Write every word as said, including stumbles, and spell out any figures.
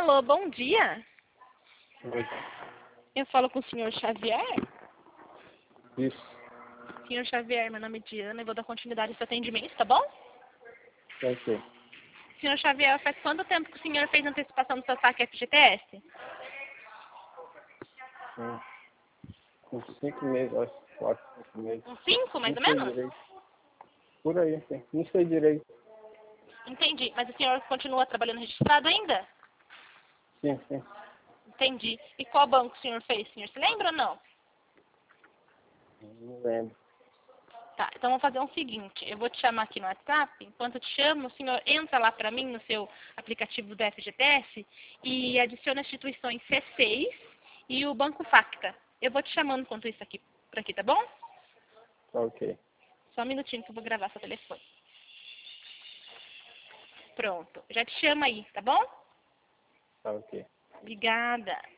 Alô, bom dia. Oi. Eu falo com o senhor Xavier. Isso. Senhor Xavier, meu nome é Diana e vou dar continuidade ao seu atendimento, tá bom? Ok. Senhor Xavier, faz quanto tempo que o senhor fez antecipação do seu saque F G T S? Hum. Com cinco meses, acho. Quatro, cinco meses. Uns cinco, mais Não ou sei menos? direito. Por aí, sim. Não sei direito. Entendi. Mas o senhor continua trabalhando registrado ainda? Sim, sim. Entendi. E qual banco o senhor fez, senhor? Se lembra ou não? Não lembro. Tá, então vamos fazer o seguinte. Eu vou te chamar aqui no WhatsApp. Enquanto eu te chamo, o senhor entra lá pra mim no seu aplicativo do F G T S e adiciona as instituições C seis e o Banco Facta. Eu vou te chamando enquanto isso aqui, por aqui, tá bom? Tá ok. Só um minutinho que eu vou gravar seu telefone. Pronto. Já te chamo aí, tá bom? Tá ok. Obrigada.